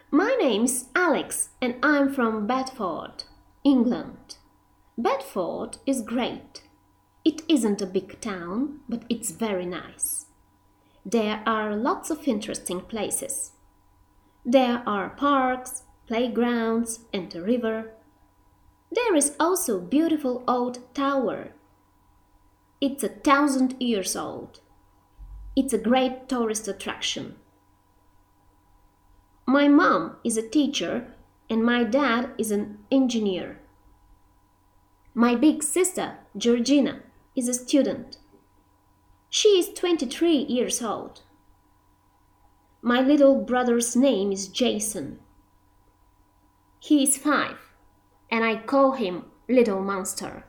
My name's Alex and I'm from Bedford, England. Bedford is great. It isn't a big town, but it's very nice. There are lots of interesting places. There are parks, playgrounds, and a river. There is also a beautiful old tower. It's 1,000 years old. It's a great tourist attraction. My mom is a teacher and my dad is an engineer. My big sister, Georgina, is a student. She is 23 years old. My little brother's name is Jason. He is 5, and I call him Little Monster.